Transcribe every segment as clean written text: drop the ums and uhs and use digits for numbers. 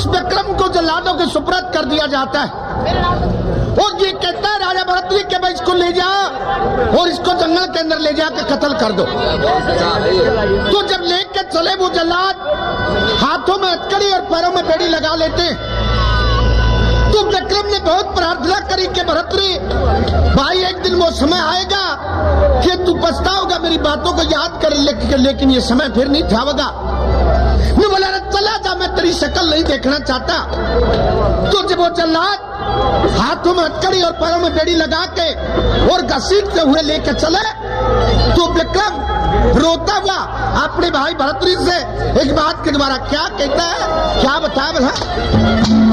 उस विक्रम को जल्लादों के सुपुर्द कर दिया जाता है और ये कहता है राजा भरतरी के भाई इसको ले जा और इसको जंगल के अंदर ले जाकर कत्ल कर दो। तो जब लेके चले वो जल्लाद हाथों में हथकड़ी और पैरों में बेड़ी लगा लेते, तो विक्रम ने बहुत प्रार्थना करी कि भरतरी भाई एक दिन वो समय आएगा कि तू पछताओगा, मेरी बातों को याद कर, लेकिन ये समय फिर नहीं थावेगा। मैं बोला चला जा, मैं तेरी शक्ल नहीं देखना चाहता। तो जब वो जल्लाद हाथों में हथकड़ी और पैरों में बेड़ी लगा के और घसीटते हुए लेके चले, तो विक्रम रोता हुआ अपने भाई भरतरी से एक बात के द्वारा क्या कहता है, क्या बताया बोला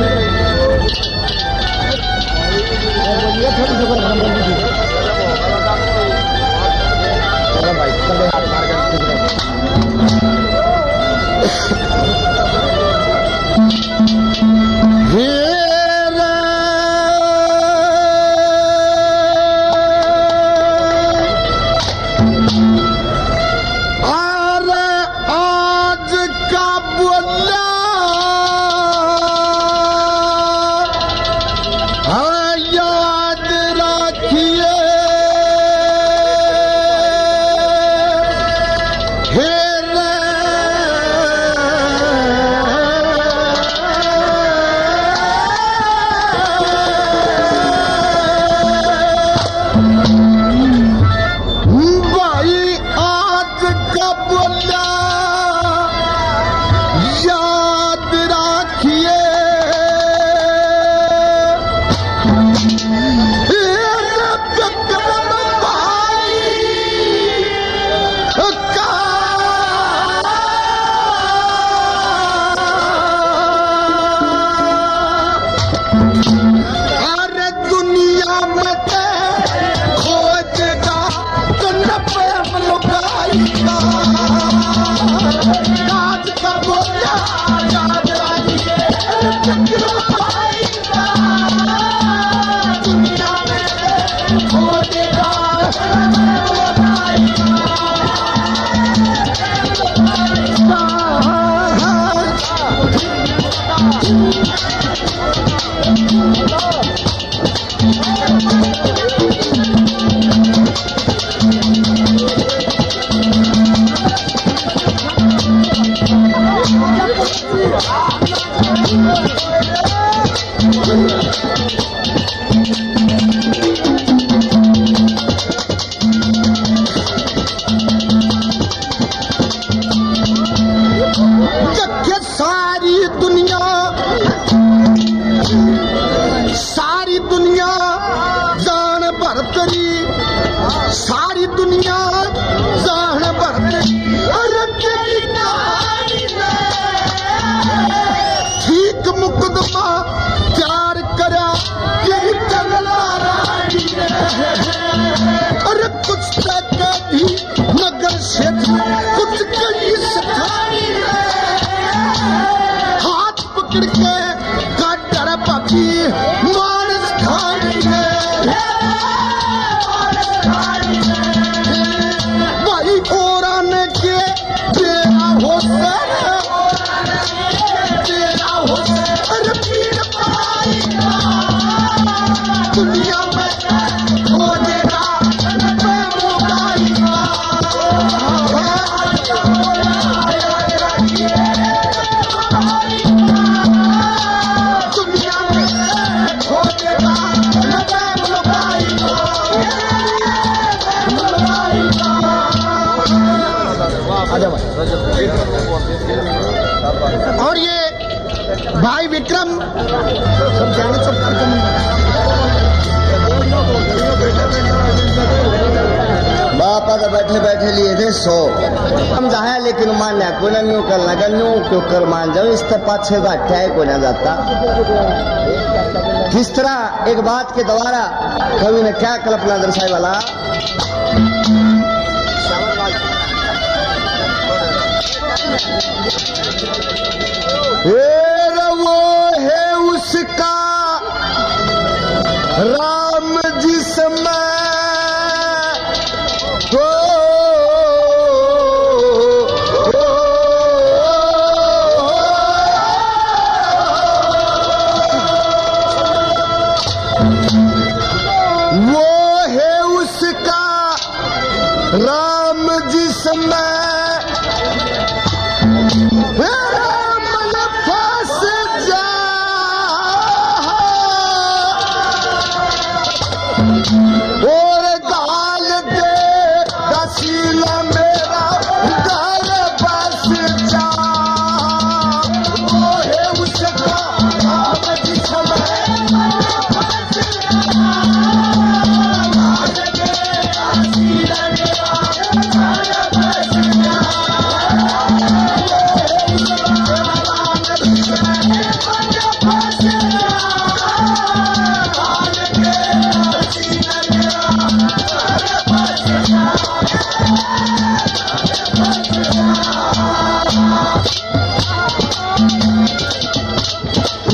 और ये भाई विक्रम बापा तो बैठे बैठे लिए थे 100 हम जाए, लेकिन मान्या को नहीं कर लगन क्यों कर मान जाओ, इस तरह पाछे का अट्ठाई को ना जाता। किस तरह एक बात के द्वारा कवि ने क्या कल्पना दर्शाई वाला, वो है उसका राम जिसमें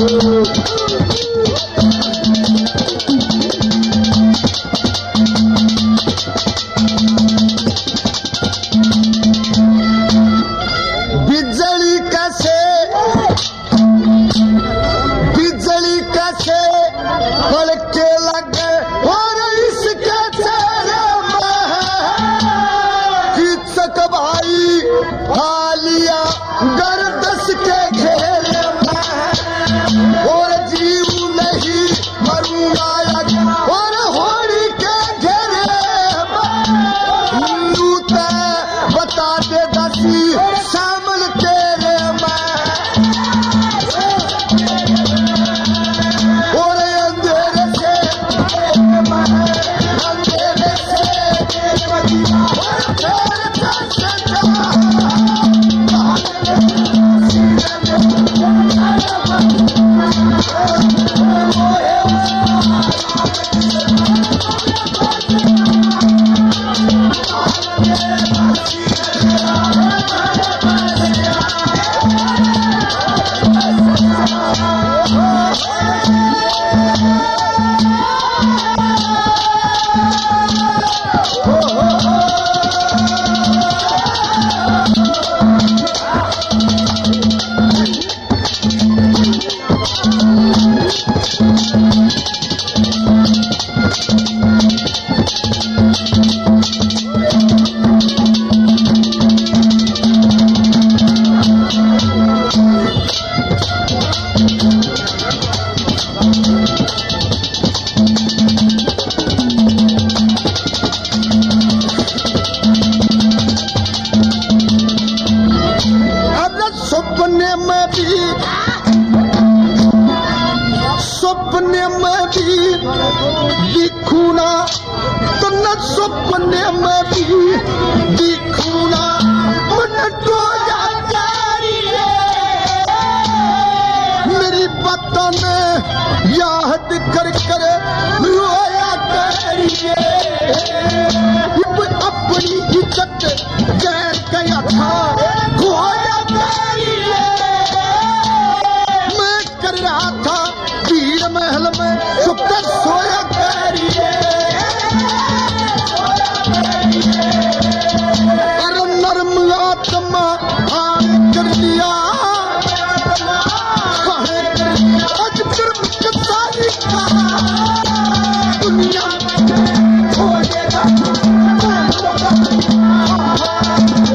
सपने में भी दिखूं ना तो न सपने में भी दिखूं ना मन टोया मेरी बातों में याद कर कर रोया करिए अपनी इज्जत गैर गया था खोया करिए मैं कर रहा था वीर महल में सुकर सोया करिए अरे नर्म आत्मा हार कर लिया आज फिर सारी दुनिया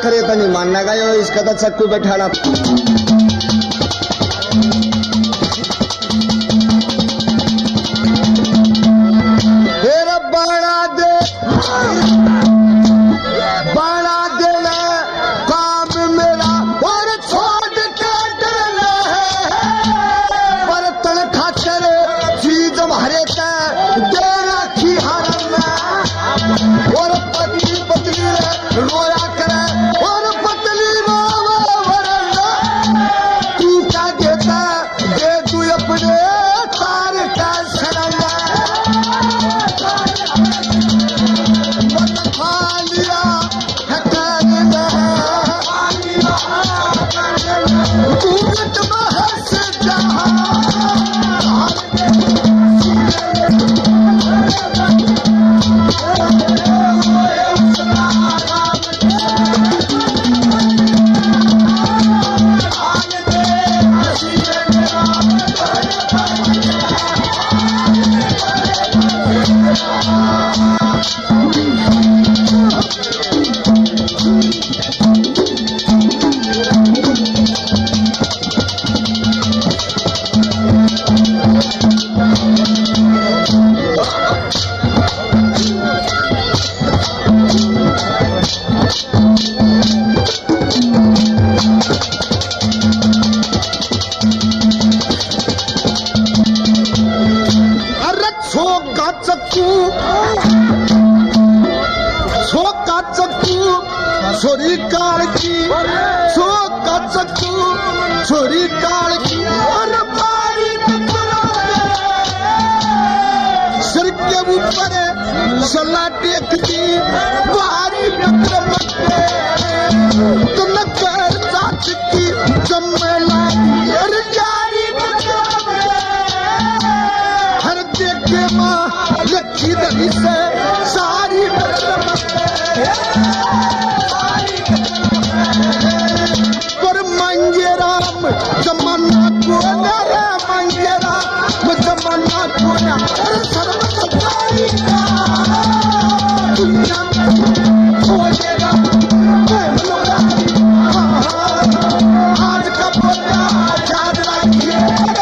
करे तो नहीं मानना का यो इसका तो चक्कू बैठाना। बाड़ा देना काम मेरा और छोड़ के देना बर्तन खाकर चीज हमारे दे रखी हरम और पत्नी पत्नी रोया करे और पत्नी रोवे वरना तू क्या देता दे तू अपने तार का शरण छोरी काल की सो का चक्कू छोरी काल की और बारी सिर के ऊपर सला टेकती बारी तुम कर साथ की जमला जारी हर देखे माँ लक्की दली से सारी पर मंगे राम जमाना को रे मंगे राम जमाना को सर्व सफाई का दुनिया में खोजेगा आज का बोला याद रखिए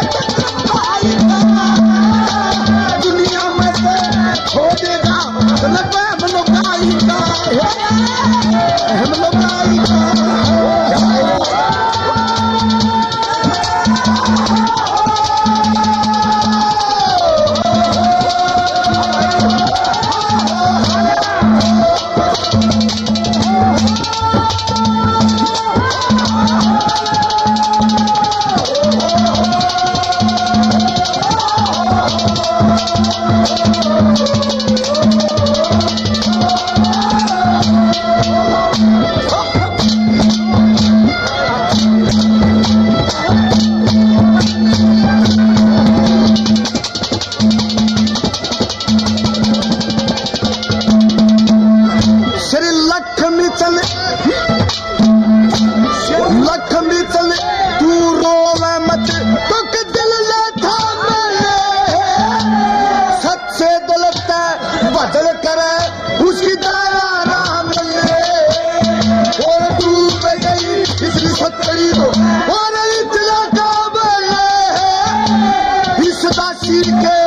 दुनिया में से खोजेगा हम लोग लक्ष्मी चले तू रोवे मत तो दिल ले थामे सच्चे दिल पे बदल करे उसकी दया राम ले और तू पे गई इसकी सत्तरी को और इतना काबले इस दासी के